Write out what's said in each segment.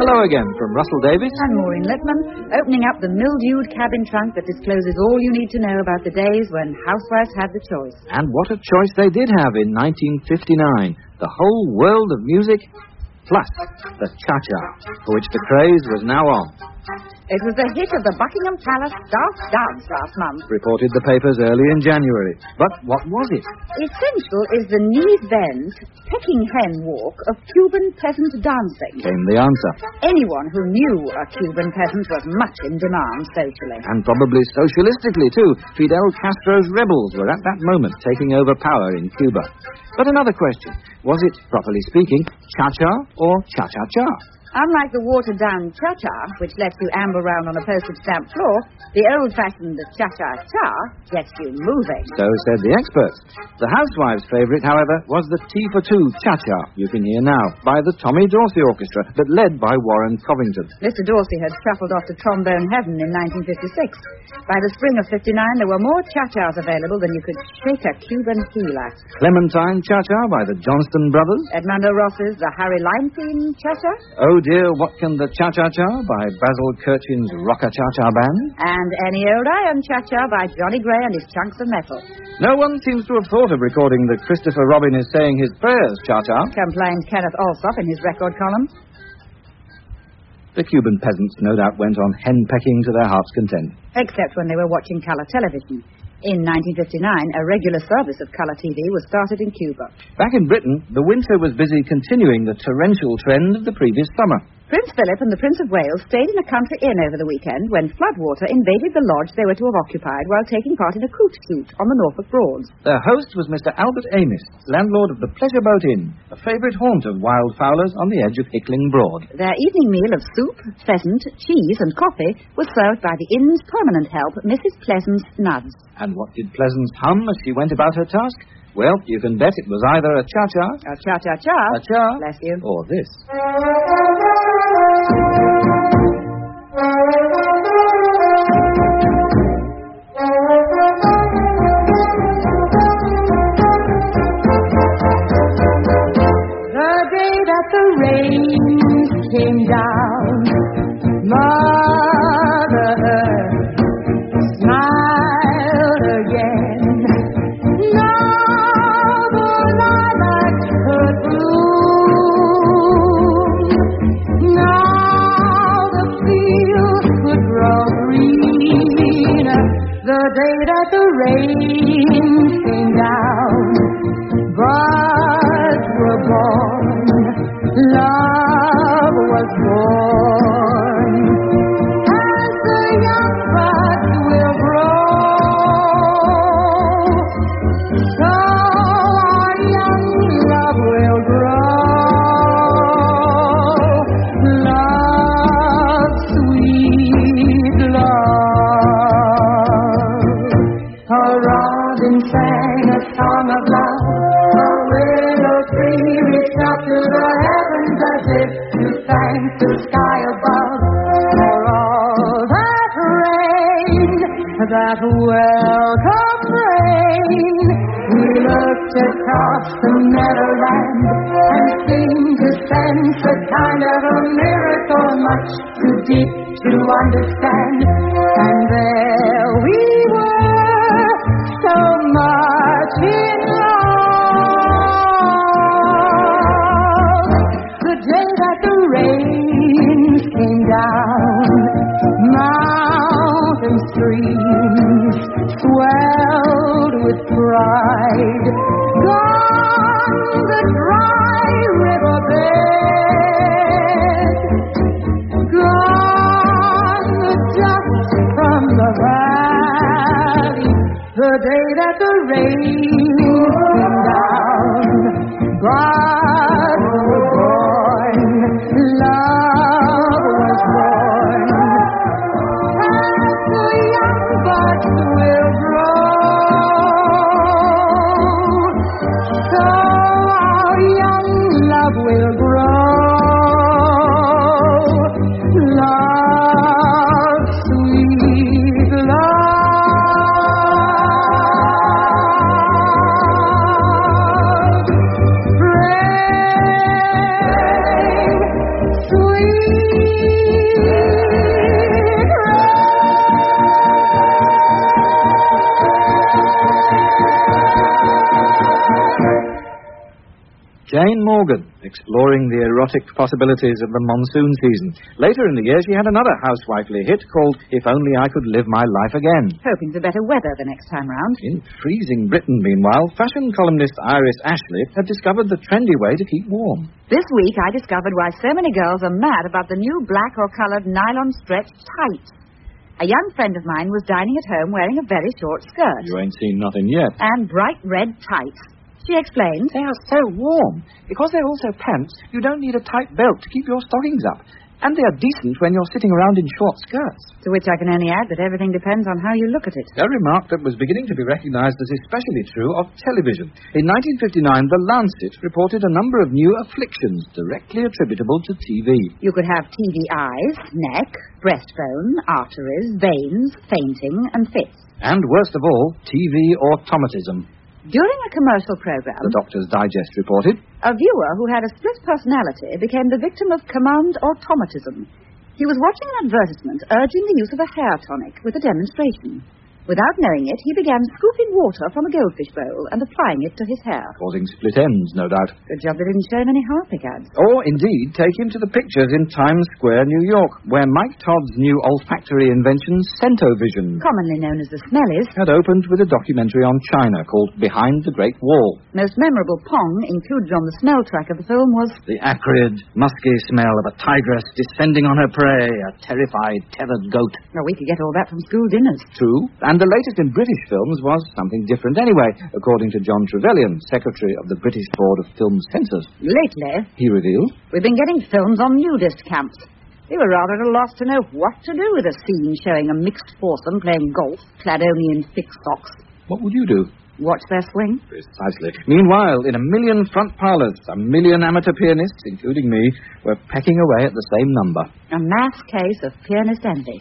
Hello again from Russell Davies and Maureen Lippman, opening up the mildewed cabin trunk that discloses all you need to know about the days when housewives had the choice. And what a choice they did have in 1959. The whole world of music, plus the cha-cha, for which the craze was now on. It was the hit of the Buckingham Palace Staff Dance last month. Reported the papers early in January. But what was it? Essential is the knee-bent, pecking hen walk of Cuban peasant dancing. Came the answer. Anyone who knew a Cuban peasant was much in demand socially. And probably socialistically, too. Fidel Castro's rebels were at that moment taking over power in Cuba. But another question. Was it, properly speaking, cha-cha or cha-cha-cha? Unlike the watered-down cha-cha, which lets you amble round on a postage-stamp floor, the old-fashioned cha-cha-cha gets you moving. So said the experts. The housewives' favourite, however, was the Tea for Two cha-cha you can hear now, by the Tommy Dorsey Orchestra, but led by Warren Covington. Mr. Dorsey had shuffled off to trombone heaven in 1956. By the spring of 59, there were more cha-chas available than you could shake a Cuban heel at. Clementine cha-cha by the Johnston Brothers. Edmondo Ross's The Harry Lime-theme cha-cha. Oh Dear, What Can the Cha-Cha-Cha by Basil Kirchin's Rock-a-Cha-Cha Band. And Any Old Iron Cha-Cha by Johnny Gray and his Chunks of Metal. No one seems to have thought of recording the Christopher Robin is saying his prayers cha-cha. Complained Kenneth Alsop in his record column. The Cuban peasants no doubt went on hen-pecking to their heart's content. Except when they were watching colour television. In 1959, a regular service of colour TV was started in Cuba. Back in Britain, the winter was busy continuing the torrential trend of the previous summer. Prince Philip and the Prince of Wales stayed in a country inn over the weekend when floodwater invaded the lodge they were to have occupied while taking part in a coot shoot on the Norfolk Broads. Their host was Mr. Albert Amis, landlord of the Pleasure Boat Inn, a favourite haunt of wildfowlers on the edge of Hickling Broad. Their evening meal of soup, pheasant, cheese and coffee was served by the inn's permanent help, Mrs. Pleasance Nuds. And what did Pleasance hum as she went about her task? Well, you can bet it was either a cha-cha, a cha-cha-cha, a cha, bless you, or this. The day that the rain came down, Mother Earth smiled again. Now the lilacs could bloom. Now the fields could grow green. The day that the rain came down, buds were born, love was born. As the young buds will grow, so our young love will grow. Love, sweet love. A robin sang a song of love. A willow tree reached up to the heavens as if to thank the sky above for all that rain, that welcome rain. We looked across the meadowland and seemed to sense a kind of a miracle much too deep to understand. And there we were, so much in love. The day that the rains came down, mountain streams swelled with pride. Gone the dry riverbed, gone the dust from the Jane Morgan, exploring the erotic possibilities of the monsoon season. Later in the year, she had another housewifely hit called If Only I Could Live My Life Again. Hoping for better weather the next time round. In freezing Britain, meanwhile, fashion columnist Iris Ashley had discovered the trendy way to keep warm. This week, I discovered why so many girls are mad about the new black or coloured nylon stretch tights. A young friend of mine was dining at home wearing a very short skirt. You ain't seen nothing yet. And bright red tights. She explained. They are so warm. Because they're also pants, you don't need a tight belt to keep your stockings up. And they are decent when you're sitting around in short skirts. To which I can only add that everything depends on how you look at it. A remark that was beginning to be recognized as especially true of television. In 1959, The Lancet reported a number of new afflictions directly attributable to TV. You could have TV eyes, neck, breastbone, arteries, veins, fainting, and fits. And worst of all, TV automatism. During a commercial program, The Doctor's Digest reported, a viewer who had a split personality became the victim of command automatism. He was watching an advertisement urging the use of a hair tonic with a demonstration. Without knowing it, he began scooping water from a goldfish bowl and applying it to his hair. Causing split ends, no doubt. Good job they didn't show him any Harpic ads. Or, indeed, take him to the pictures in Times Square, New York, where Mike Todd's new olfactory invention, Scentovision, Commonly known as the Smellies. had opened with a documentary on China called Behind the Great Wall. Most memorable Pong, included on the smell track of the film, was The acrid, musky smell of a tigress descending on her prey, a terrified, tethered goat. Well, we could get all that from school dinners. True. And the latest in British films was something different anyway, according to John Trevelyan, Secretary of the British Board of Film Censors. Lately, He revealed, we've been getting films on nudist camps. We were rather at a loss to know what to do with a scene showing a mixed foursome playing golf, clad only in thick socks. what would you do? Watch their swing. Precisely. Meanwhile, in 1 million front parlours, 1 million amateur pianists, including me, were pecking away at the same number. A mass case of pianist envy.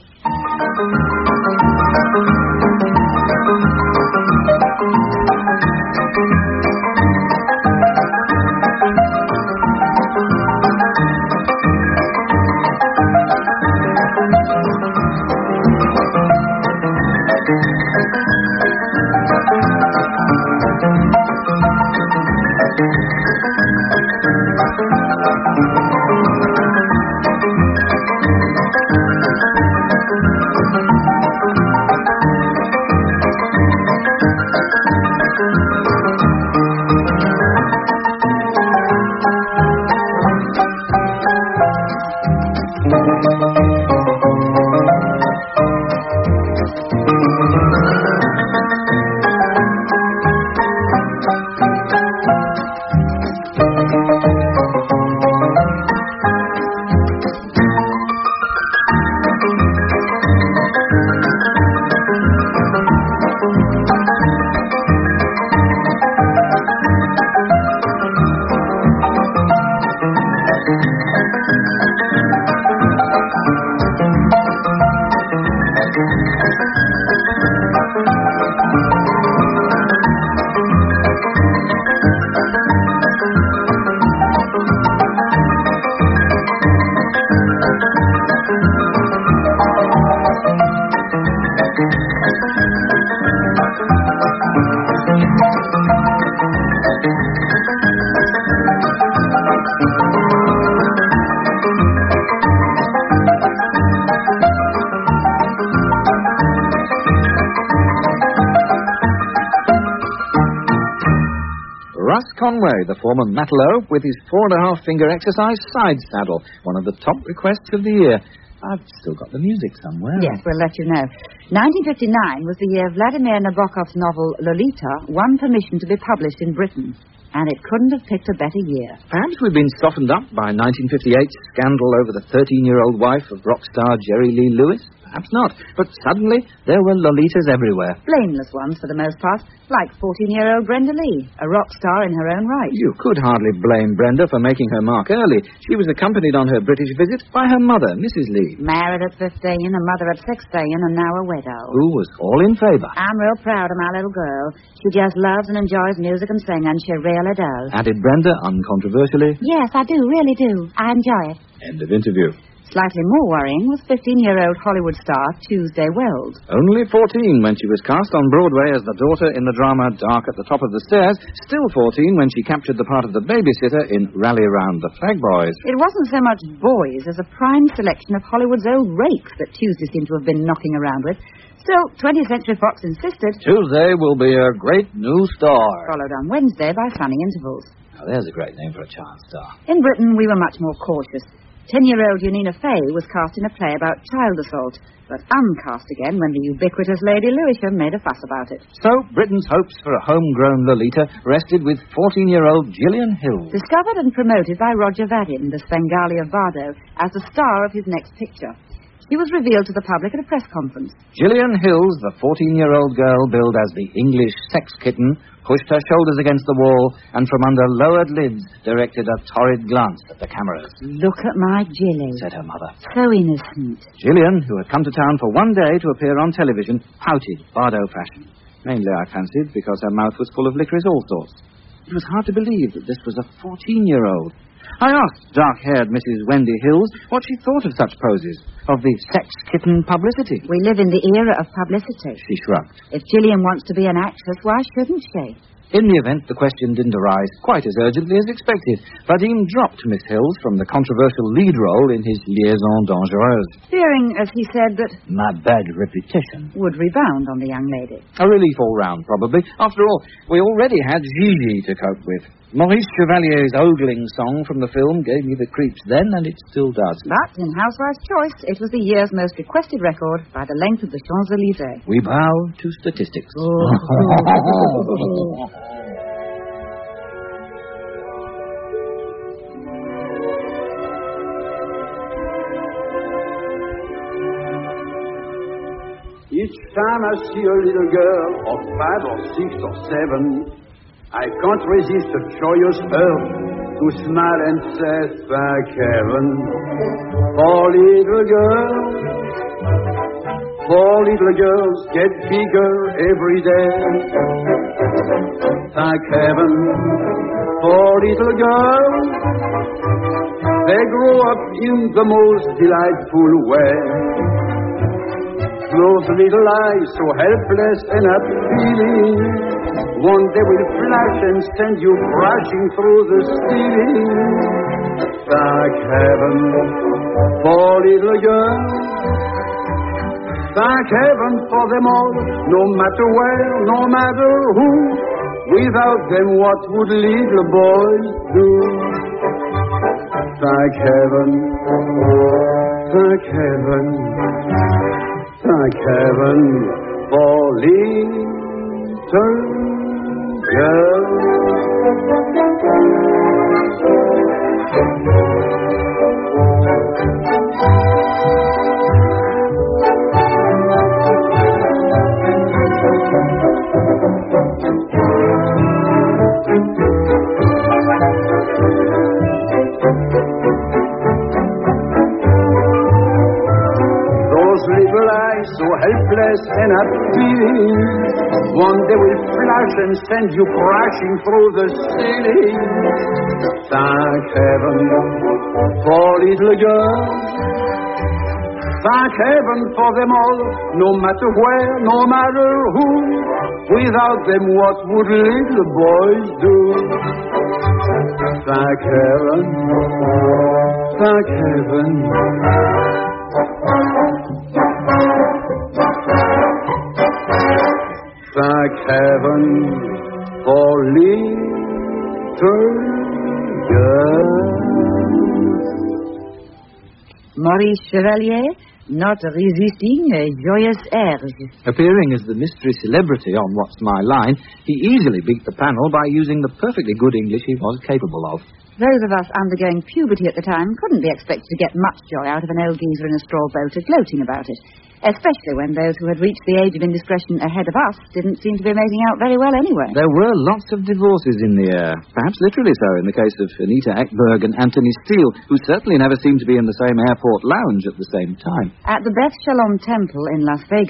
Russ Conway, the former Matelot, with his 4.5-finger exercise side saddle, one of the top requests of the year. I've still got the music somewhere. Yes, we'll let you know. 1959 was the year Vladimir Nabokov's novel Lolita won permission to be published in Britain. And it couldn't have picked a better year. Perhaps we've been softened up by 1958's scandal over the 13-year-old wife of rock star Jerry Lee Lewis. Perhaps not. But suddenly, there were Lolitas everywhere. Blameless ones, for the most part, like 14-year-old Brenda Lee, a rock star in her own right. You could hardly blame Brenda for making her mark early. She was accompanied on her British visit by her mother, Mrs. Lee, Married at 15, a mother at 16, and now a widow. who was all in favour. I'm real proud of my little girl. She just loves and enjoys music and singing. She really does. Added Brenda uncontroversially. Yes, I do, really do. I enjoy it. End of interview. Slightly more worrying was 15-year-old Hollywood star Tuesday Wells. Only 14 when she was cast on Broadway as the daughter in the drama Dark at the Top of the Stairs, still 14 when she captured the part of the babysitter in Rally Round the Flag Boys. It wasn't so much boys as a prime selection of Hollywood's old rakes that Tuesday seemed to have been knocking around with. Still, 20th Century Fox insisted Tuesday will be a great new star. Followed on Wednesday by Sunny Intervals. Now, there's a great name for a child star. In Britain, we were much more cautious. 10-year-old Yanina Fay was cast in a play about child assault, but uncast again when the ubiquitous Lady Lewisham made a fuss about it. So, Britain's hopes for a homegrown Lolita rested with 14-year-old Gillian Hills. Discovered and promoted by Roger Vadim, the Svengali of Bardo, as the star of his next picture. She was revealed to the public at a press conference. Gillian Hills, the 14-year-old girl billed as the English sex kitten, pushed her shoulders against the wall and from under lowered lids directed a torrid glance at the cameras. Look at my Gilly, said her mother. So innocent. Gillian, who had come to town for one day to appear on television, pouted Bardo fashion. Mainly, I fancied, because her mouth was full of licorice all sorts. It was hard to believe that this was a 14-year-old. I asked dark-haired Mrs. Wendy Hills what she thought of such poses, of the sex kitten publicity. We live in the era of publicity. She shrugged. If Gillian wants to be an actress, why shouldn't she? In the event, the question didn't arise quite as urgently as expected. Vadim dropped Miss Hills from the controversial lead role in his Liaison Dangereuse, fearing, as he said, that my bad reputation would rebound on the young lady. A relief all round, probably. After all, we already had Gigi to cope with. Maurice Chevalier's ogling song from the film gave me the creeps then, and it still does. But in Housewife's Choice, it was the year's most requested record by the length of the Champs-Élysées. We bow to statistics. Each time I see a little girl of 5 or 6 or 7, I can't resist a joyous urge to smile and say, thank heaven. For little girls get bigger every day. Thank heaven for little girls. They grow up in the most delightful way. Those little eyes so helpless and appealing, one day will flash and send you crashing through the ceiling. Thank heaven for little girls. Thank heaven for them all, no matter where, no matter who. Without them, what would little boys do? Thank heaven, thank heaven, thank heaven for little girls. Little eyes so helpless and appealing, one day will flash and send you crashing through the ceiling. Thank heaven for little girls. Thank heaven for them all, no matter where, no matter who. Without them, what would little boys do? Thank heaven, thank heaven. Thank heaven for little girls. Maurice Chevalier, not resisting a joyous urge. Appearing as the mystery celebrity on What's My Line, he easily beat the panel by using the perfectly good English he was capable of. Those of us undergoing puberty at the time couldn't be expected to get much joy out of an old geezer in a straw boat gloating about it, especially when those who had reached the age of indiscretion ahead of us didn't seem to be making out very well anyway. There were lots of divorces in the air, perhaps literally so in the case of Anita Ekberg and Anthony Steele, who certainly never seemed to be in the same airport lounge at the same time. At the Beth Shalom Temple in Las Vegas,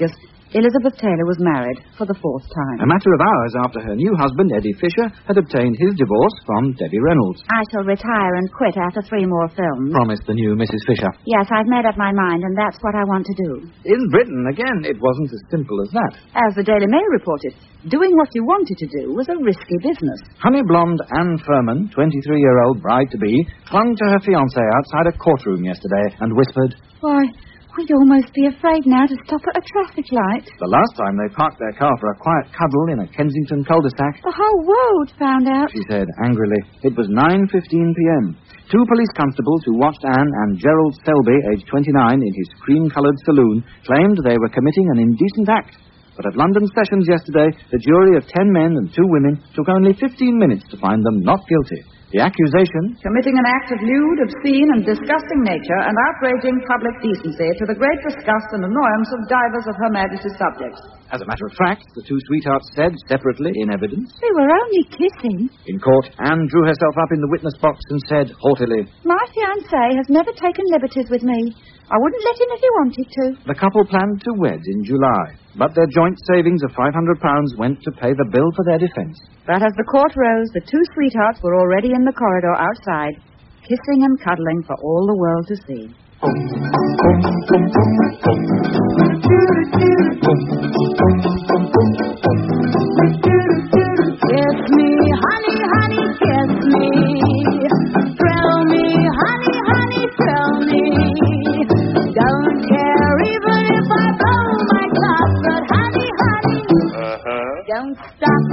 Elizabeth Taylor was married for the 4th time. A matter of hours after her new husband, Eddie Fisher, had obtained his divorce from Debbie Reynolds. I shall retire and quit after 3 more films. Promised the new Mrs. Fisher. Yes, I've made up my mind, and that's what I want to do. In Britain, again, it wasn't as simple as that. As the Daily Mail reported, doing what you wanted to do was a risky business. Honey blonde Anne Furman, 23-year-old bride-to-be, clung to her fiancé outside a courtroom yesterday and whispered, Why, we'd almost be afraid now to stop at a traffic light. the last time they parked their car for a quiet cuddle in a Kensington cul-de-sac, The whole world found out. she said angrily. It was 9:15 p.m. 2 police constables who watched Anne and Gerald Selby, aged 29, in his cream-coloured saloon, claimed they were committing an indecent act. But at London Sessions yesterday, the jury of 10 men and 2 women took only 15 minutes to find them not guilty. The accusation, Committing an act of lewd, obscene, and disgusting nature and outraging public decency to the great disgust and annoyance of divers of Her Majesty's subjects. as a matter of fact, the 2 sweethearts said separately in evidence. We were only kissing. In court, Anne drew herself up in the witness box and said haughtily, My fiancé has never taken liberties with me. I wouldn't let him if he wanted to. the couple planned to wed in July, but their joint savings of £500 went to pay the bill for their defence. But as the court rose, the 2 sweethearts were already in the corridor outside, kissing and cuddling for all the world to see. Kiss me, honey, honey, kiss me. Thrill me, honey, honey, thrill me. Don't care even if I blow my top, but honey, honey, don't stop.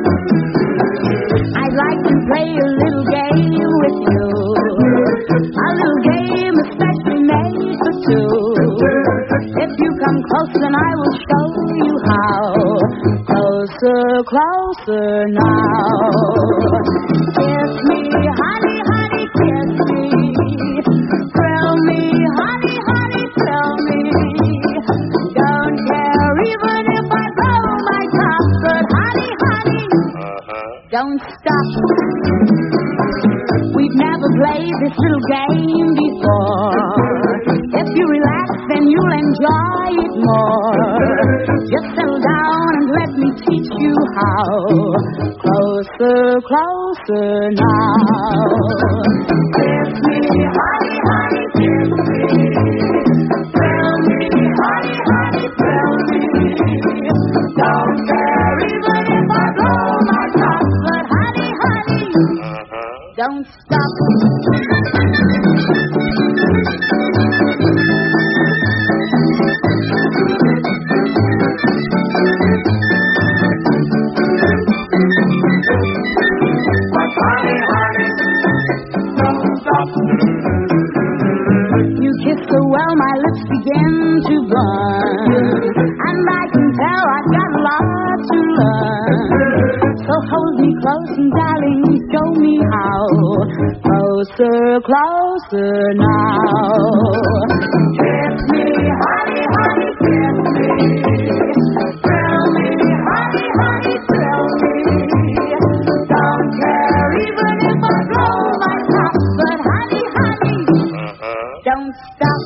I'd like to play a little game with you. A little game especially made for 2. If you come close, then I will show you how. Closer, closer now. Kiss me, honey, honey, kiss me. Thrill me, honey, honey, thrill me. Don't care even if I blow my top, but honey, honey, don't stop. We've never played this little game before. If you relax, then you'll enjoy it more. Just settle down and let me teach you how. Closer, closer now. Kiss me, honey, honey, kiss me. Thrill me, honey, honey, thrill me. Don't care even if I blow my top, but honey, honey, don't stop. You kiss so well, my lips begin to burn, and I can tell I've got a lot to learn. So hold me close and darling, show me how. Closer, closer now. Kiss me, honey, honey, kiss me. Thrill me, honey, honey, thrill me. Don't care even if I blow my top, but honey, honey, don't stop.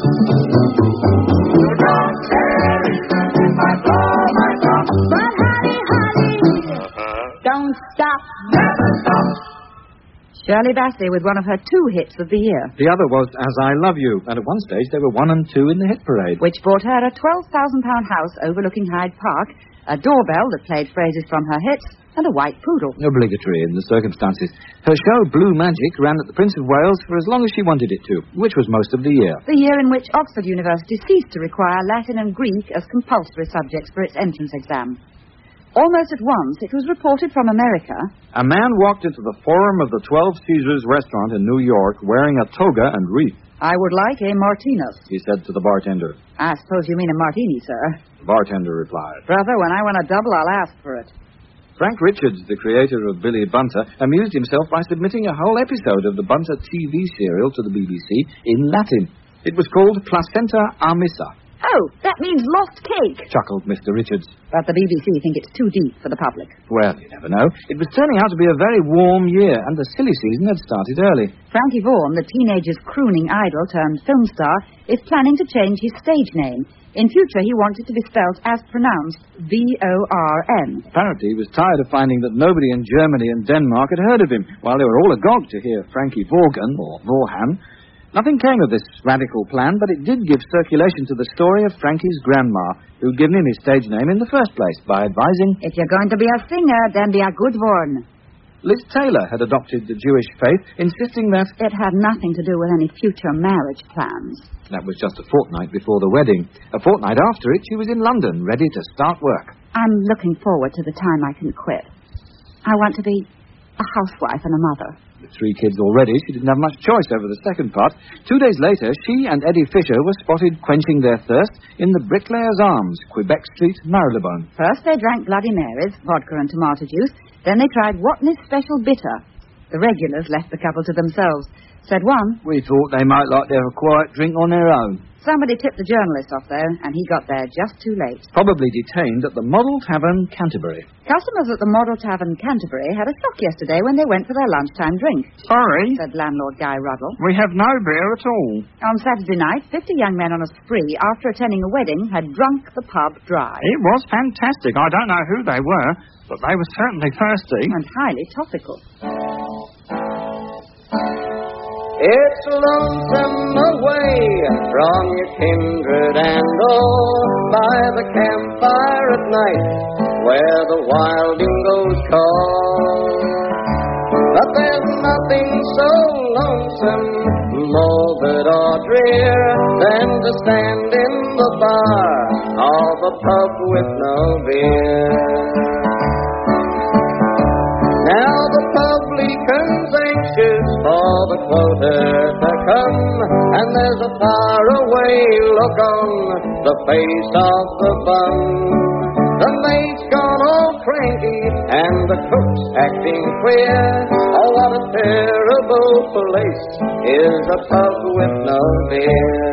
Don't care even if I blow my top, but honey, honey, don't stop. Never stop. Shirley Bassey with one of her 2 hits of the year, The other was As I Love You, and at one stage they were 1 and 2 in the hit parade. which bought her a £12,000 house overlooking Hyde Park, a doorbell that played phrases from her hits, and a white poodle. Obligatory in the circumstances. Her show, Blue Magic, ran at the Prince of Wales for as long as she wanted it to, which was most of the year. The year in which Oxford University ceased to require Latin and Greek as compulsory subjects for its entrance exam. Almost at once, it was reported from America. A man walked into the forum of the 12 Caesars restaurant in New York wearing a toga and wreath. I would like a Martinez. He said to the bartender. I suppose you mean a martini, sir. The bartender replied. Brother, when I want a double, I'll ask for it. Frank Richards, the creator of Billy Bunter, amused himself by submitting a whole episode of the Bunter TV serial to the BBC in Latin. It was called Placenta Amissa. Oh, that means lost cake. Chuckled Mr. Richards. But the BBC think it's too deep for the public. Well, you never know. It was turning out to be a very warm year, and the silly season had started early. Frankie Vaughan, the teenager's crooning idol turned film star, is planning to change his stage name. In future, he wanted to be spelt as pronounced, V-O-R-N. Apparently, he was tired of finding that nobody in Germany and Denmark had heard of him, while they were all agog to hear Frankie Vaughan, or Vaughan. Nothing came of this radical plan, but it did give circulation to the story of Frankie's grandma, who'd given him his stage name in the first place by advising, If you're going to be a singer, then be a good one. Liz Taylor had adopted the Jewish faith, insisting that It had nothing to do with any future marriage plans. that was just a fortnight before the wedding. A fortnight after it, she was in London, ready to start work. I'm looking forward to the time I can quit. I want to be a housewife and a mother. With 3 kids already, she didn't have much choice over the second part. 2 days later, she and Eddie Fisher were spotted quenching their thirst in the Bricklayer's Arms, Quebec Street, Marylebone. First they drank Bloody Marys, vodka and tomato juice. Then they tried Watney's Special Bitter. The regulars left the couple to themselves. Said one, We thought they might like to have a quiet drink on their own. somebody tipped the journalist off, though, and he got there just too late. Probably detained at the Model Tavern, Canterbury. Customers at the Model Tavern, Canterbury, had a shock yesterday when they went for their lunchtime drink, Sorry, said landlord Guy Ruddle. we have no beer at all. On Saturday night, 50 young men on a spree, after attending a wedding, had drunk the pub dry. It was fantastic. I don't know who they were, but they were certainly thirsty. And highly topical. It's lonesome away from your kindred and all, by the campfire at night, where the wilding goes call. But there's nothing so lonesome, morbid or drear, than to stand in the bar of a pub with no beer. Now the publican's anxious for the quota to come, and there's a faraway look on the face of the bum. The mate's gone all cranky, and the cook's acting queer. Oh, what a terrible place is a pub with no beer.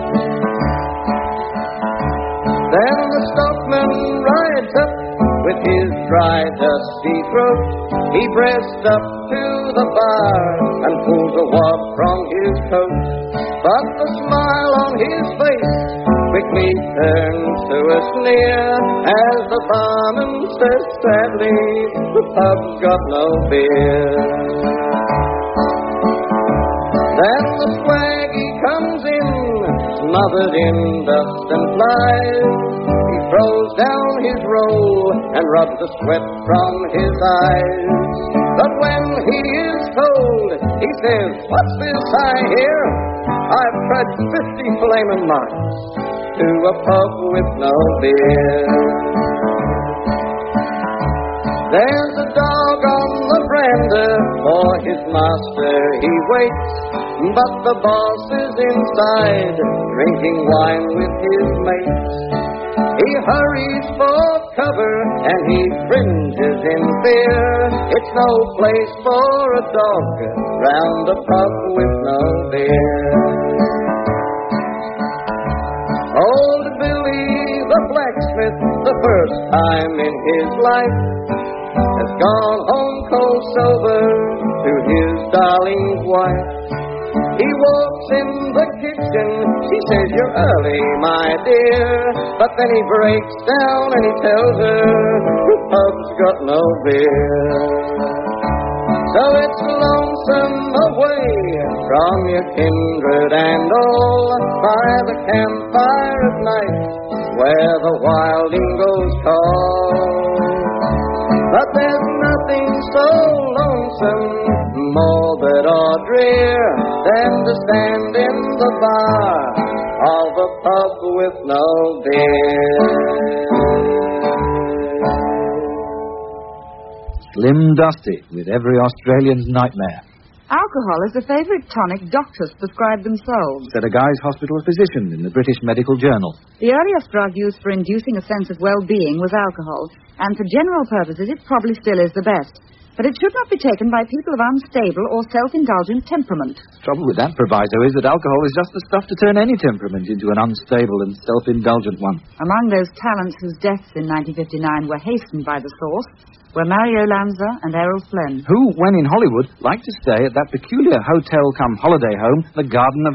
Then the stockman rides up with his dry, dusty throat. He pressed up to the bar and pulled the wad from his coat. But the smile on his face quickly turns to a sneer as the barman says sadly, the pub's got no beer. Then the swaggy comes in, smothered in dust and flies. He throws down his roll and rubs the sweat from his eyes. But when he is told, he says, "What's this I hear? I've trudged 50 flaming miles to a pub with no beer." There's a dog on the veranda, for his master he waits. But the boss is inside, drinking wine with his mates. He hurries for cover, and he cringes in fear. It's no place for a dog round a pub with no beer. Old Billy the blacksmith, the first time in his life, has gone home cold sober to his darling wife. He walks in the kitchen, she says, "You're early, my dear." But then he breaks down and he tells her, the pub's got no beer. So it's lonesome away from your kindred and all, by the campfire at night, where the wilding goes call. But there's nothing so lonesome, morbid or drear, than to stand in the bar of a pub with no beer. Slim Dusty, with every Australian's nightmare, Alcohol is the favourite tonic doctors prescribe themselves. said a Guy's Hospital physician in the British Medical Journal. The earliest drug used for inducing a sense of well-being was alcohol, and for general purposes it probably still is the best. But it should not be taken by people of unstable or self-indulgent temperament. Trouble with that proviso is that alcohol is just the stuff to turn any temperament into an unstable and self-indulgent one. Among those talents whose deaths in 1959 were hastened by the source were Mario Lanza and Errol Flynn. Who, when in Hollywood, liked to stay at that peculiar hotel-cum-holiday home, the Garden of Allah,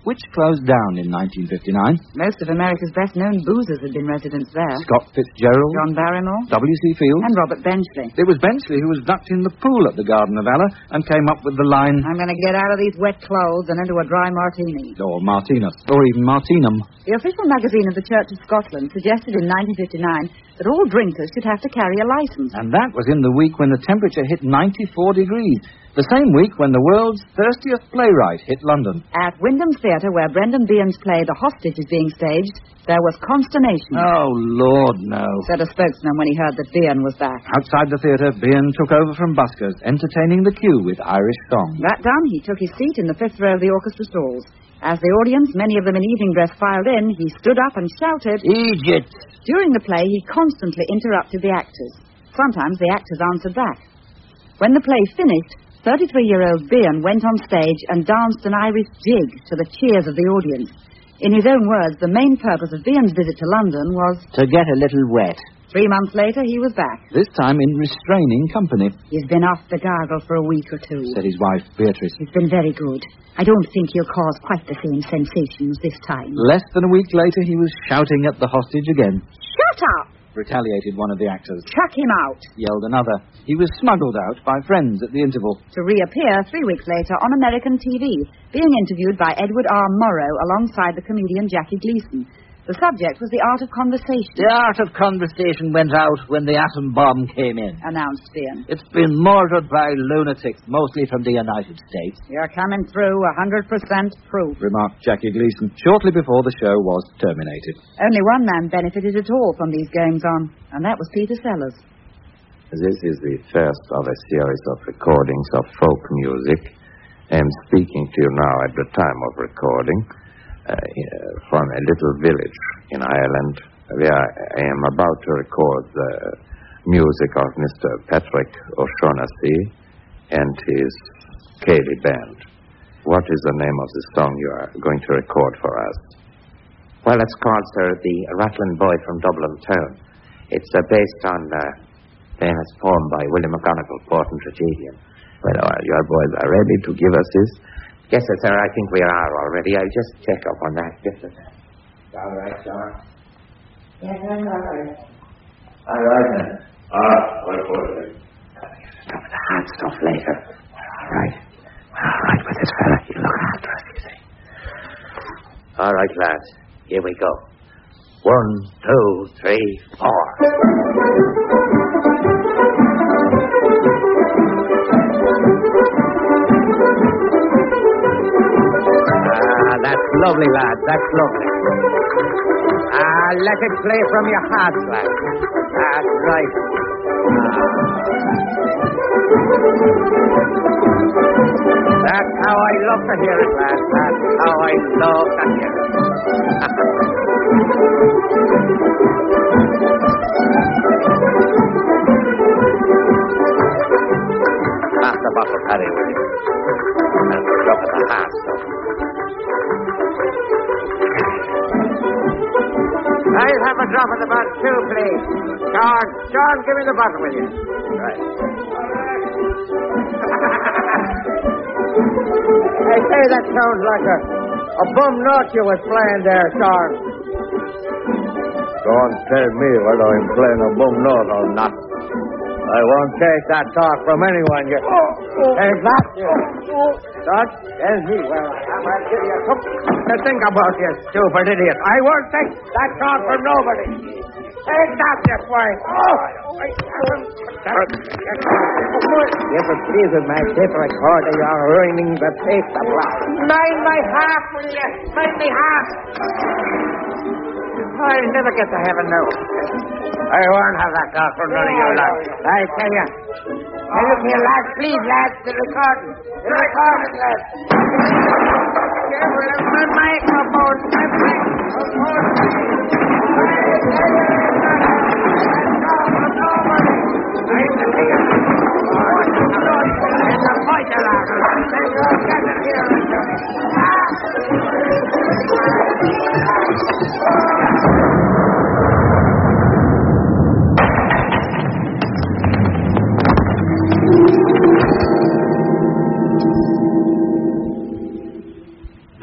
which closed down in 1959. Most of America's best-known boozers had been residents there. Scott Fitzgerald, John Barrymore, W.C. Fields, and Robert Benchley. It was Benchley who was ducked in the pool at the Garden of Valor and came up with the line, I'm going to get out of these wet clothes and into a dry martini. or Martinus, or even Martinum. The official magazine of the Church of Scotland suggested in 1959 that all drinkers should have to carry a license. And that was in the week when the temperature hit 94 degrees. The same week when the world's thirstiest playwright hit London. At Wyndham Theatre, where Brendan Behan's play The Hostage is being staged, there was consternation. Oh, Lord, no. Said a spokesman when he heard that Behan was back. Outside the theatre, Behan took over from buskers, entertaining the queue with Irish songs. That done, he took his seat in the fifth row of the orchestra stalls. As the audience, many of them in evening dress, filed in, he stood up and shouted, Egypt! During the play, he constantly interrupted the actors. Sometimes the actors answered back. When the play finished, 33-year-old Behan went on stage and danced an Irish jig to the cheers of the audience. In his own words, the main purpose of Behan's visit to London was to get a little wet. 3 months later, he was back. This time in restraining company, He's been off the gargle for a week or two. said his wife, Beatrice. He's been very good. I don't think he'll cause quite the same sensations this time. Less than a week later, he was shouting at the hostage again. Shut up! Retaliated one of the actors. Chuck him out! Yelled another. He was smuggled out by friends at the interval. To reappear 3 weeks later on American TV, being interviewed by Edward R. Morrow alongside the comedian Jackie Gleason. The subject was the art of conversation. The art of conversation went out when the atom bomb came in, Announced Behan. It's been mortared by lunatics, mostly from the United States, You're coming through 100% proof. remarked Jackie Gleason shortly before the show was terminated. Only one man benefited at all from these goings-on, and that was Peter Sellers. This is the first of a series of recordings of folk music. I am speaking to you now at the time of recording from a little village in Ireland where I am about to record the music of Mr. Patrick O'Shaughnessy and his Cayley Band. What is the name of the song you are going to record for us? Well, it's called, sir, The Rattling Boy from Dublin Town. It's based on a famous poem by William McGonagall, Port and Tragedian. Well, your boys are ready to give us this? Yes, sir, I think we are already. I'll just check up on that. Just a second. All right, John. Yes, all right. All right, then. What was it? Stuff the hard stuff later. All right. All right with this fella. He'll look after us, you see. All right, lads. Here we go. 1, 2, 3, 4. That's lovely, lad. That's lovely. Let it play from your heart, lad. That's right. That's how I love to hear it, lad. That's how I love to hear it. Pass the bottle, Paddy, will you? And drop at the heart, stuff. I'll have a drop of the bottle, too, please. John, give me the bottle, will you? Right. Hey, say, that sounds like a bum note you was playing there, John. Don't tell me whether I'm playing a bum note or not. I won't take that talk from anyone. Hey, that Dodge, tell me where I am. I'll give you something to think about, you stupid idiot. I won't take that talk from nobody. Take that, you swine. If it pleases my tape recorder, you're ruining the tape supply. Mind my half, will you? Mind me half. I'll never get to heaven now. I won't have that talk from none of you lads. I tell you. Now look here, lads. Please, lads, the recording. The recording, lads. My microphone. My microphone.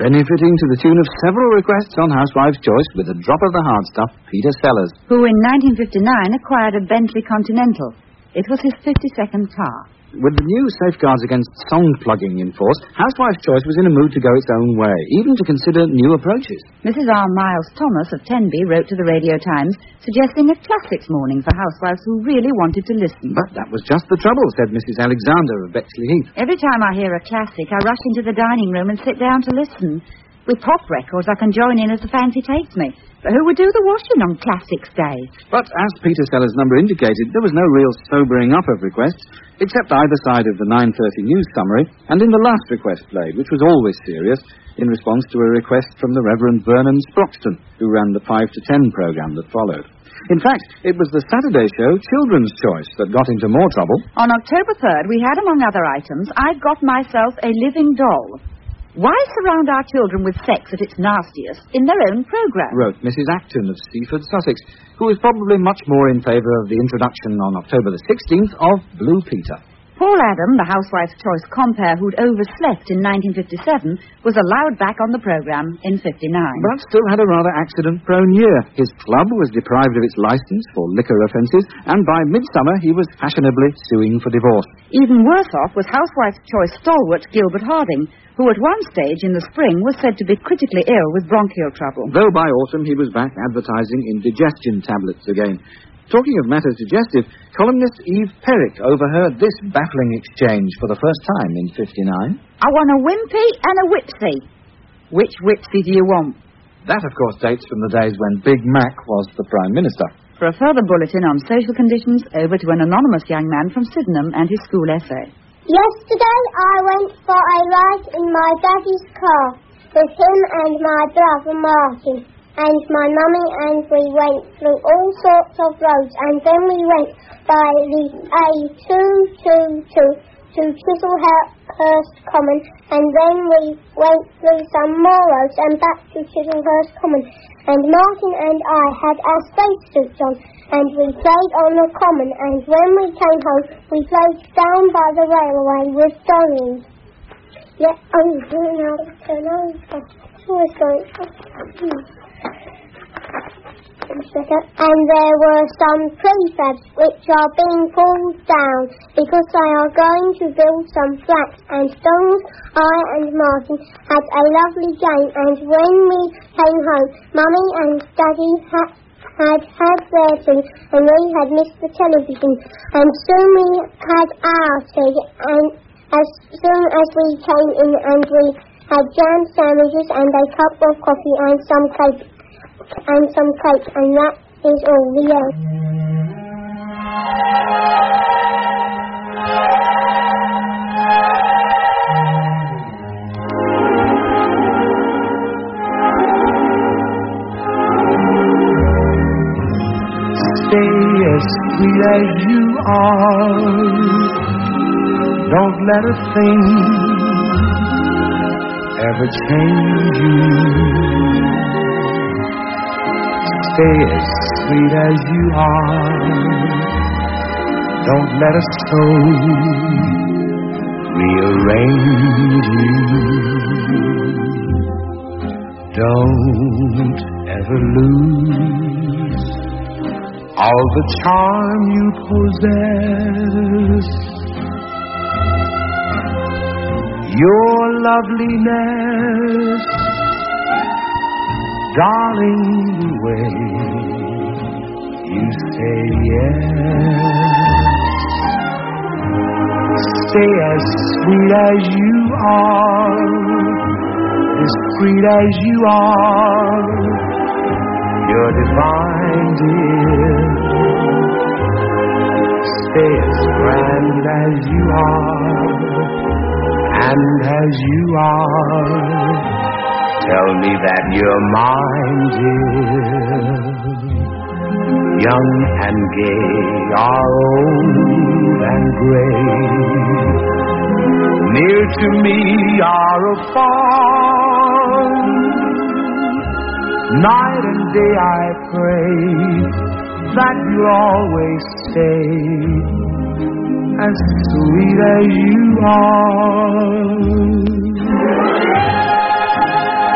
benefiting to the tune of several requests on Housewife's Choice with a drop of the hard stuff, Peter Sellers, who in 1959 acquired a Bentley Continental. It was his 52nd car. With the new safeguards against song plugging in force, Housewife's Choice was in a mood to go its own way, even to consider new approaches. Mrs. R. Miles Thomas of Tenby wrote to the Radio Times suggesting a classics morning for housewives who really wanted to listen. But that was just the trouble, said Mrs. Alexander of Bexley Heath. Every time I hear a classic, I rush into the dining room and sit down to listen. With pop records, I can join in as the fancy takes me. But who would do the washing on Classics Day? But as Peter Sellers' number indicated, there was no real sobering up of requests, except either side of the 9:30 news summary, and in the last request played, which was always serious, in response to a request from the Reverend Vernon Sproxton, who ran the 5 to 10 programme that followed. In fact, it was the Saturday show, Children's Choice, that got into more trouble. On October 3rd, we had, among other items, I've Got Myself a Living Doll. Why surround our children with sex at its nastiest in their own programme? Wrote Mrs. Acton of Seaford, Sussex, who was probably much more in favour of the introduction on October the 16th of Blue Peter. Paul Adam, the Housewife's Choice compere who'd overslept in 1957, was allowed back on the programme in 59. But still had a rather accident-prone year. His club was deprived of its licence for liquor offences, and by midsummer he was fashionably suing for divorce. Even worse off was Housewife's Choice stalwart Gilbert Harding, who at one stage in the spring was said to be critically ill with bronchial trouble. Though by autumn he was back advertising indigestion tablets again. Talking of matters digestive, columnist Eve Perrick overheard this baffling exchange for the first time in 59. I want a wimpy and a whipsy. Which whipsy do you want? That, of course, dates from the days when Big Mac was the Prime Minister. For a further bulletin on social conditions, over to an anonymous young man from Sydenham and his school essay. Yesterday I went for a ride in my daddy's car with him and my brother Martin and my mummy, and we went through all sorts of roads, and then we went by the A222 to Chislehurst Common, and then we went through some more roads and back to Chislehurst Common, and Martin and I had our spacesuits on, and we played on the common, and when we came home, we played down by the railway with dollies. Yeah, and there were some prefabs which are being pulled down because they are going to build some flats, and Donald, I and Martin had a lovely game, and when we came home, Mummy and Daddy had their tea, and we had missed the television, and soon we had our tea, and as soon as we came in, and we had jam sandwiches and a cup of coffee and some cake, and that is all. The end. Stay as sweet as you are. Don't let a thing ever change you. Stay as sweet as you are. Don't let a soul rearrange you. Don't ever lose all the charm you possess. Your loveliness, darling, the way you say yes. Stay as sweet as you are, discreet as you are. You're divine, dear. Stay as grand as you are, and as you are, tell me that you're mine, dear. Young and gay, are old and gray. Near to me, are afar. Night and day I pray that you'll always stay as sweet as you are.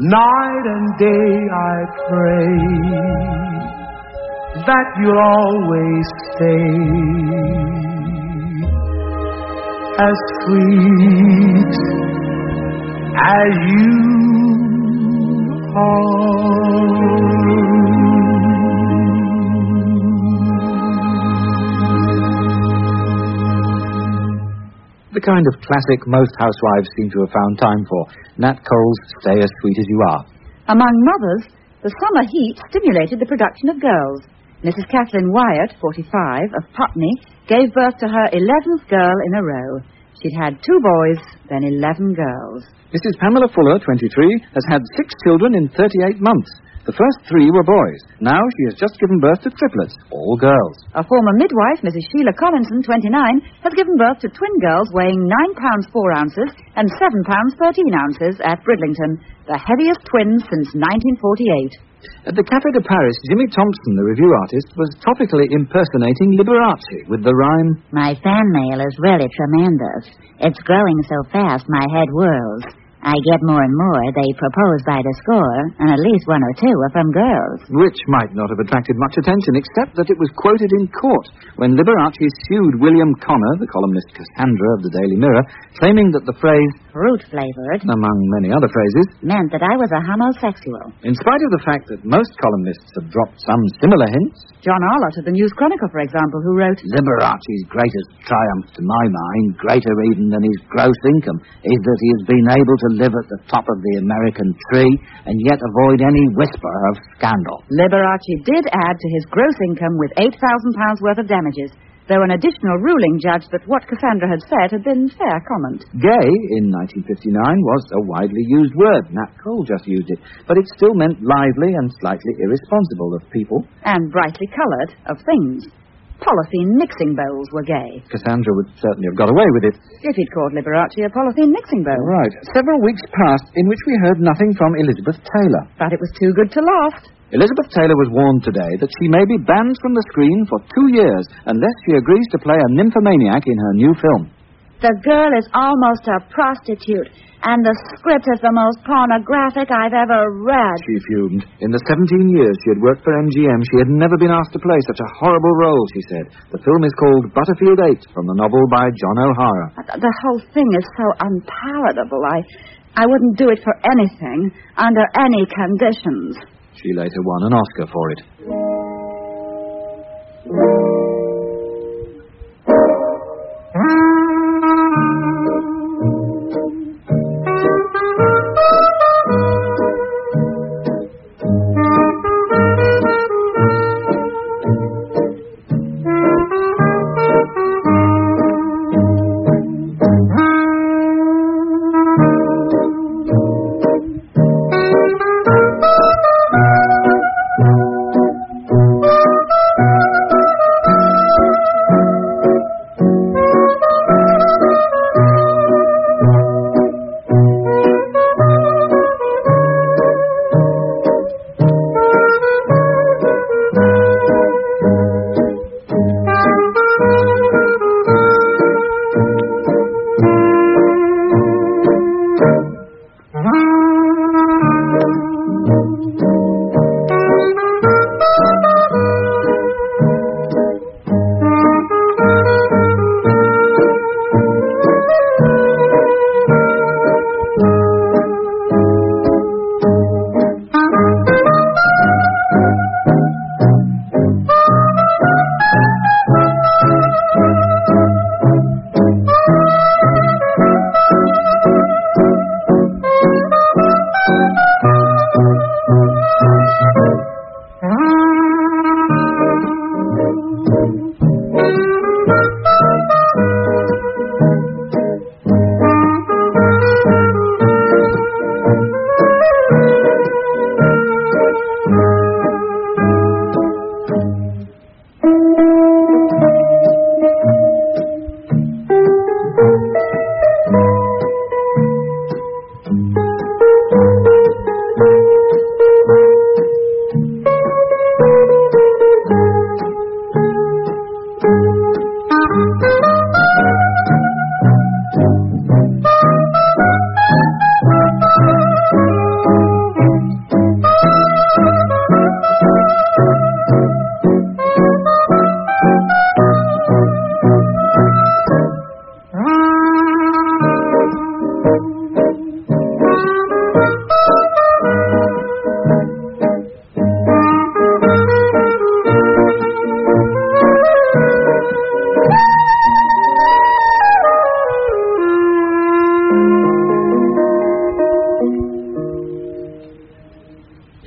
Night and day I pray that you'll always stay as sweet as you are. The kind of classic most housewives seem to have found time for. Nat Cole's Stay As Sweet As You Are. Among mothers, the summer heat stimulated the production of girls. Mrs. Kathleen Wyatt, 45, of Putney, gave birth to her 11th girl in a row. She'd had 2 boys, then 11 girls. Mrs. Pamela Fuller, 23, has had 6 children in 38 months. The first 3 were boys. Now she has just given birth to triplets, all girls. A former midwife, Mrs. Sheila Collinson, 29, has given birth to twin girls weighing 9 pounds 4 ounces and 7 pounds 13 ounces at Bridlington, the heaviest twins since 1948. At the Café de Paris, Jimmy Thompson, the review artist, was topically impersonating Liberace with the rhyme, "My fan mail is really tremendous. It's growing so fast my head whirls. I get more and more. They propose by the score, and at least 1 or 2 are from girls." which might not have attracted much attention, except that it was quoted in court when Liberace sued William Connor, the columnist Cassandra of the Daily Mirror, claiming that the phrase, "Fruit-flavored," among many other phrases, meant that I was a homosexual. in spite of the fact that most columnists have dropped some similar hints. John Arlott of the News Chronicle, for example, who wrote, Liberace's greatest triumph, to my mind, greater even than his gross income, is that he has been able to live at the top of the American tree and yet avoid any whisper of scandal. Liberace did add to his gross income with £8,000 worth of damages, though an additional ruling judged that what Cassandra had said had been fair comment. Gay, in 1959, was a widely used word. Nat Cole just used it. But it still meant lively and slightly irresponsible of people. And brightly coloured of things. Polythene mixing bowls were gay. Cassandra would certainly have got away with it. If he'd called Liberace a polythene mixing bowl. Right. Several weeks passed in which we heard nothing from Elizabeth Taylor. But it was too good to last. Elizabeth Taylor was warned today that she may be banned from the screen for 2 years unless she agrees to play a nymphomaniac in her new film. The girl is almost a prostitute, and the script is the most pornographic I've ever read. She fumed. In the 17 years she had worked for MGM, she had never been asked to play such a horrible role, she said. The film is called Butterfield 8, from the novel by John O'Hara. The whole thing is so unpalatable. I wouldn't do it for anything, under any conditions. She later won an Oscar for it.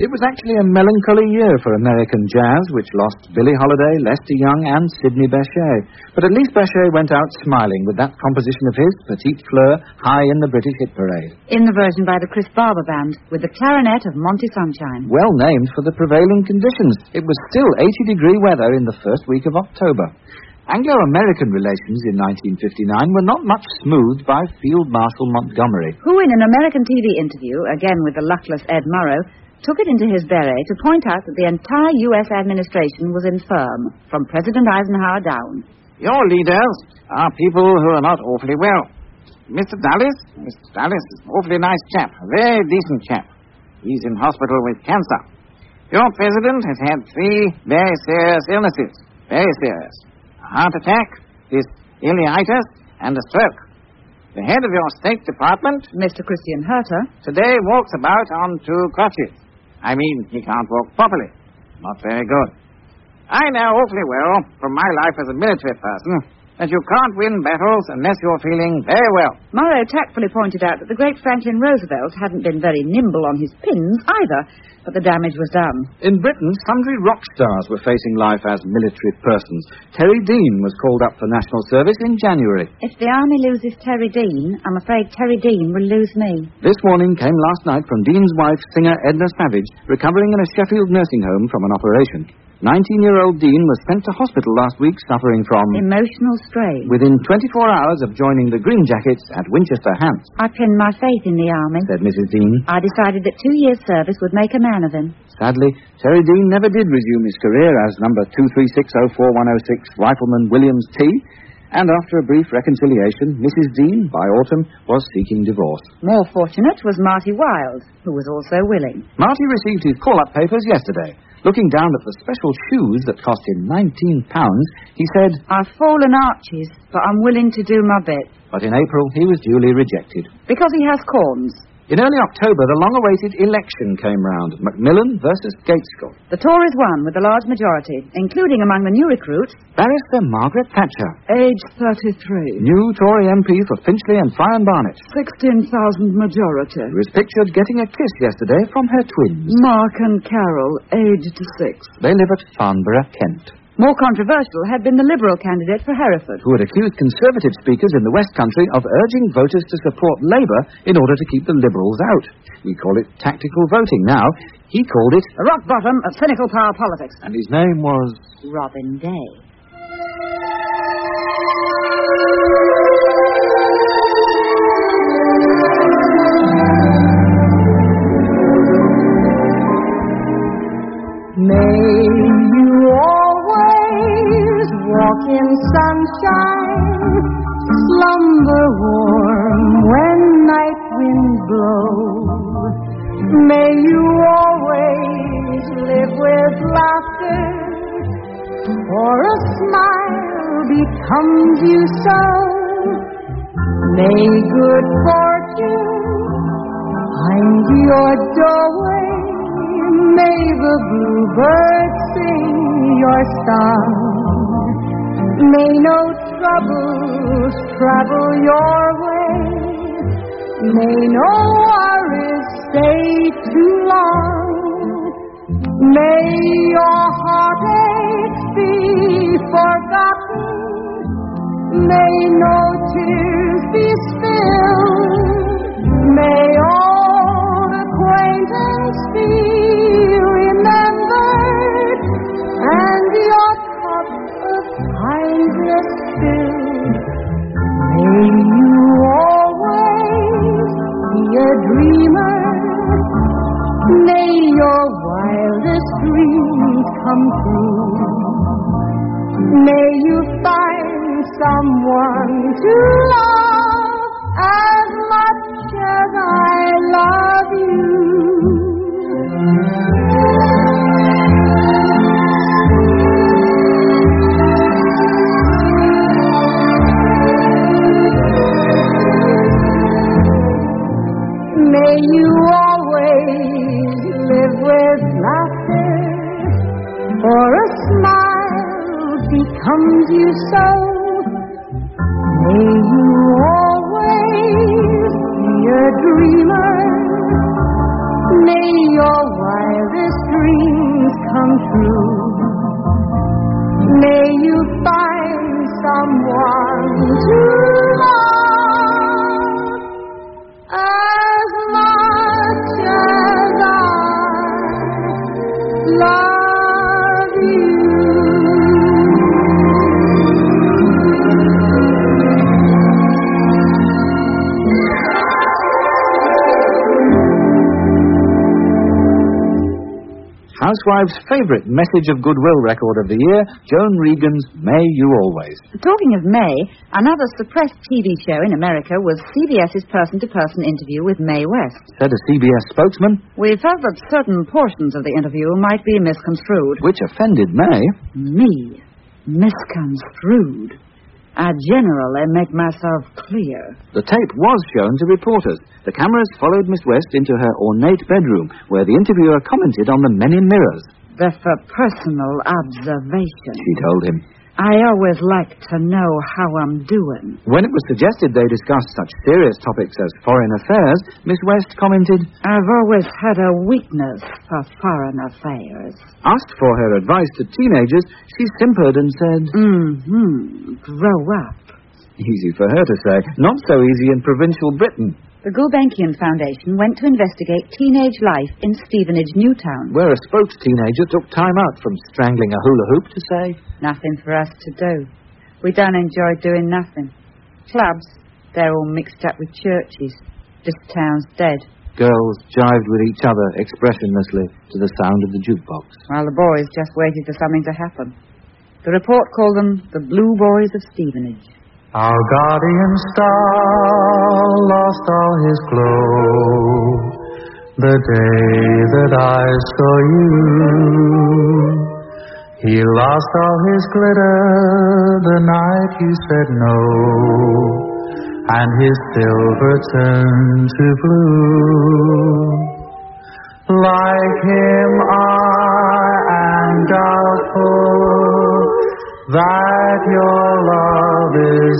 It was actually a melancholy year for American jazz, which lost Billie Holiday, Lester Young, and Sidney Bechet. But at least Bechet went out smiling with that composition of his, Petite Fleur, high in the British hit parade. In the version by the Chris Barber Band, with the clarinet of Monty Sunshine. Well named for the prevailing conditions. It was still 80-degree weather in the first week of October. Anglo-American relations in 1959 were not much smoothed by Field Marshal Montgomery, who in an American TV interview, again with the luckless Ed Murrow, took it into his beret to point out that the entire U.S. administration was infirm, from President Eisenhower down. Your leaders are people who are not awfully well. Mr. Dulles is an awfully nice chap, a very decent chap. He's in hospital with cancer. Your president has had 3 very serious illnesses, very serious. A heart attack, this ileitis, and a stroke. The head of your State Department, Mr. Christian Herter, today walks about on 2 crutches. I mean, he can't walk properly. Not very good. I know awfully well, from my life as a military person, that you can't win battles unless you're feeling very well. Murrow tactfully pointed out that the great Franklin Roosevelt hadn't been very nimble on his pins either, but the damage was done. In Britain, sundry rock stars were facing life as military persons. Terry Dean was called up for national service in January. If the army loses Terry Dean, I'm afraid Terry Dean will lose me. This warning came last night from Dean's wife, singer Edna Savage, recovering in a Sheffield nursing home from an operation. 19-year-old Dean was sent to hospital last week suffering from emotional strain. Within 24 hours of joining the Green Jackets at Winchester, Hants. I pinned my faith in the army, said Mrs. Dean. I decided that 2 years' service would make a man of him. Sadly, Terry Dean never did resume his career as number 23604-106 Rifleman Williams T. And after a brief reconciliation, Mrs. Dean, by autumn, was seeking divorce. More fortunate was Marty Wilde, who was also willing. Marty received his call-up papers yesterday. Looking down at the special shoes that cost him £19, he said, I've fallen arches, but I'm willing to do my bit. But in April, he was duly rejected. Because he has corns. In early October, the long-awaited election came round. Macmillan versus Gaitskell. The Tories won with a large majority, including among the new recruits, Barrister Margaret Thatcher, age 33. New Tory MP for Finchley and Friar Barnet. 16,000 majority. Who was pictured getting a kiss yesterday from her twins. Mark and Carol, aged 6. They live at Farnborough, Kent. More controversial had been the Liberal candidate for Hereford, who had accused Conservative speakers in the West Country of urging voters to support Labour in order to keep the Liberals out. We call it tactical voting now. He called it the rock bottom of cynical power politics. And his name was Robin Day. May you always walk in sunshine, slumber warm when night winds blow. May you always live with laughter, for a smile becomes you so. May good fortune find your doorway. May the bluebird sing your song. May no troubles travel your way. May no worries stay too long. May your heartaches be forgotten. May no tears be spilled. May all acquaintance be remembered, and your cup of kindness filled. May you always be a dreamer. May your wildest dreams come true. May you find someone to love as much as I love you. May you always live with laughter, for a smile becomes you so. May you always be a dreamer. May your wildest Housewives' favourite message of goodwill record of the year, Joan Regan's May You Always. Talking of May, another suppressed TV show in America was CBS's person-to-person interview with Mae West. Said a CBS spokesman. We felt that certain portions of the interview might be misconstrued. Which offended May. Me? Misconstrued? I generally make myself clear. The tape was shown to reporters. The cameras followed Miss West into her ornate bedroom, where the interviewer commented on the many mirrors. But for personal observation, She told him. I always like to know how I'm doing. When it was suggested they discuss such serious topics as foreign affairs, Miss West commented, I've always had a weakness for foreign affairs. Asked for her advice to teenagers, she simpered and said, Grow up. Easy for her to say, not so easy in provincial Britain. The Gulbenkian Foundation went to investigate teenage life in Stevenage, Newtown. Where a spokes teenager took time out from strangling a hula hoop to say, Nothing for us to do. We don't enjoy doing nothing. Clubs, they're all mixed up with churches. This town's dead. Girls jived with each other expressionlessly to the sound of the jukebox. While the boys just waited for something to happen. The report called them the Blue Boys of Stevenage. Our guardian star lost all his glow the day that I saw you. He lost all his glitter the night you said no, and his silver turned to blue. Like him I am doubtful that your love is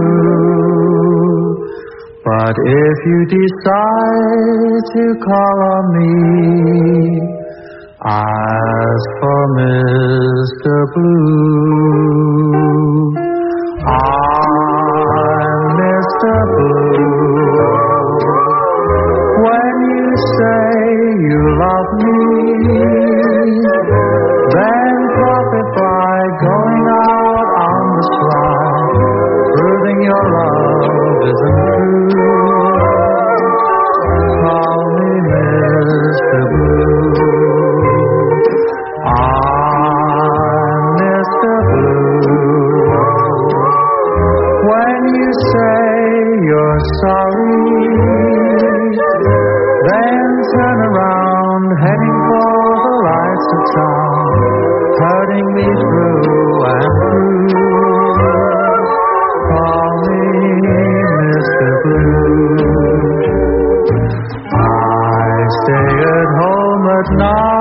true. But if you decide to call on me, ask for Mr. Blue. I'm Mr. Blue. When you say you love me, then profit by going out on the sly, proving your love isn't true. Call me Mr. Blue. I'm Mr. Blue. When you say you're sorry, then turn around, heading for the lights of town, hurting me through and through. Call me Mr. Blue. I stay at home at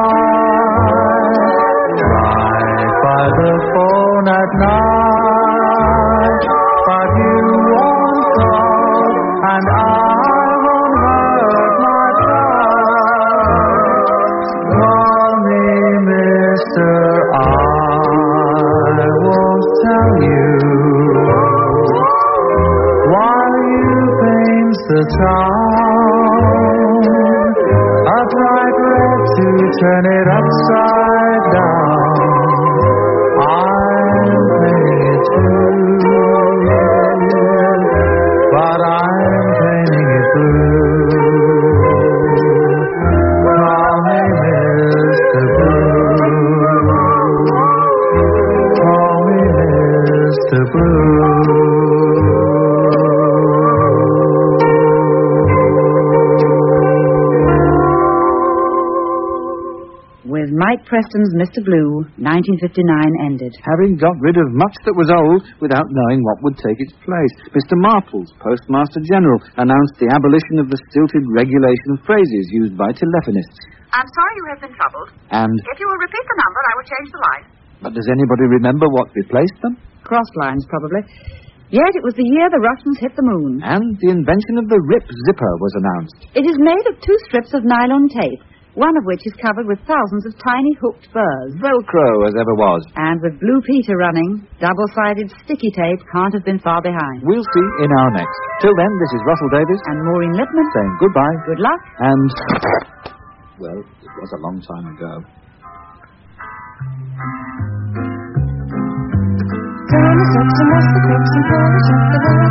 night, right by the phone at night, but you won't call, and I won't hurt my pride. Call me Mr. I won't tell you while you paint the town a bright red to turn it upside down. I'm painting it too, but I'm painting it blue. Call me Mr. Blue. Call me Mr. Blue. With Mike Preston's Mr. Blue, 1959 ended. Having got rid of much that was old without knowing what would take its place, Mr. Marples, Postmaster General, announced the abolition of the stilted regulation of phrases used by telephonists. I'm sorry you have been troubled. And, If you will repeat the number, I will change the line. but does anybody remember what replaced them? Cross lines, probably. Yet it was the year the Russians hit the moon. And the invention of the Rip Zipper was announced. It is made of 2 strips of nylon tape, one of which is covered with thousands of tiny hooked burrs. Velcro as ever was. And with Blue Peter running, double-sided sticky tape can't have been far behind. We'll see in our next. Till then, this is Russell Davis And Maureen Lipman saying goodbye. good luck. And, well, it was a long time ago. Turn the steps and wash the cups and polish up the bar.